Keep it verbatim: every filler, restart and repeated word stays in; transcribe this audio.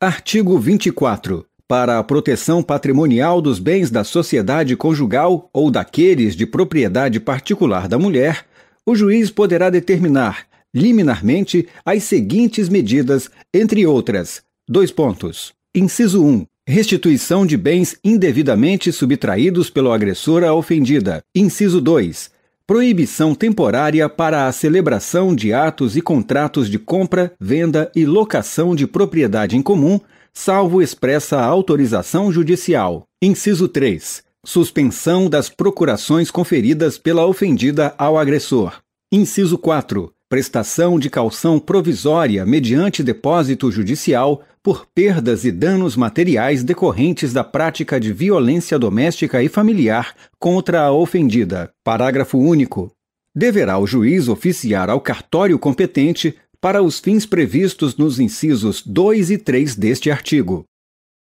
Artigo vinte e quatro. Para a proteção patrimonial dos bens da sociedade conjugal ou daqueles de propriedade particular da mulher, o juiz poderá determinar, liminarmente, as seguintes medidas, entre outras. Dois pontos. Inciso um. Restituição de bens indevidamente subtraídos pelo agressor à ofendida. Inciso dois. Proibição temporária para a celebração de atos e contratos de compra, venda e locação de propriedade em comum, salvo expressa autorização judicial. Inciso três. Suspensão das procurações conferidas pela ofendida ao agressor. Inciso quatro. Prestação de caução provisória mediante depósito judicial por perdas e danos materiais decorrentes da prática de violência doméstica e familiar contra a ofendida. Parágrafo único. Deverá o juiz oficiar ao cartório competente para os fins previstos nos incisos dois e três deste artigo.